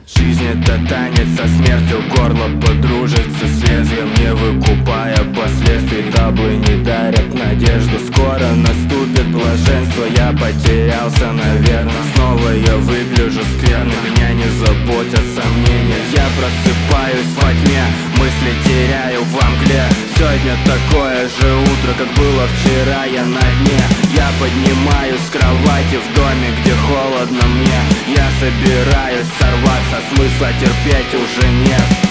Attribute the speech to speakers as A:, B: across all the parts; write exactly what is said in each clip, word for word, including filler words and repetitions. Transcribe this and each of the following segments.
A: Жизнь — это танец, со смертью горло подружится с лезвием, не выкупая последствий. Таблы не дарят надежду, скоро наступит блаженство. Я потерялся, наверное, снова я выгляжу скверно. Меня не заботят сомнения, я просыпаюсь во тьме, мысли теряю во мгле. Сегодня такое же утро, как было вчера, я на дне. Я поднимаюсь с кровати в доме, где холодно мне. Я собираюсь сорваться, смысла терпеть уже нет.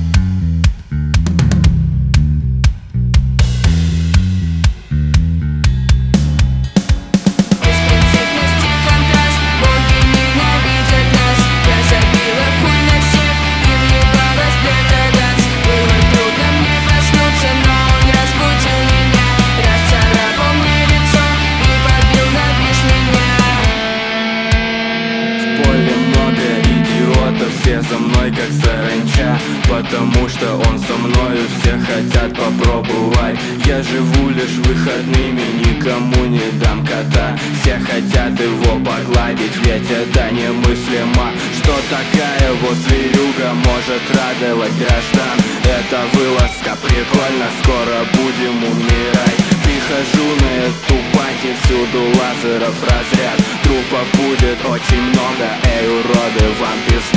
A: Все за мной как саранча, потому что он со мною, все хотят попробовать. Я живу лишь выходными, никому не дам кота. Все хотят его погладить, ведь это немыслимо, что такая вот зверюга может радовать граждан. Это вылазка прикольно, скоро будем умирать. Прихожу на эту пати, всюду лазеров разряд. Трупов будет очень много, эй, уроды, вам пизда.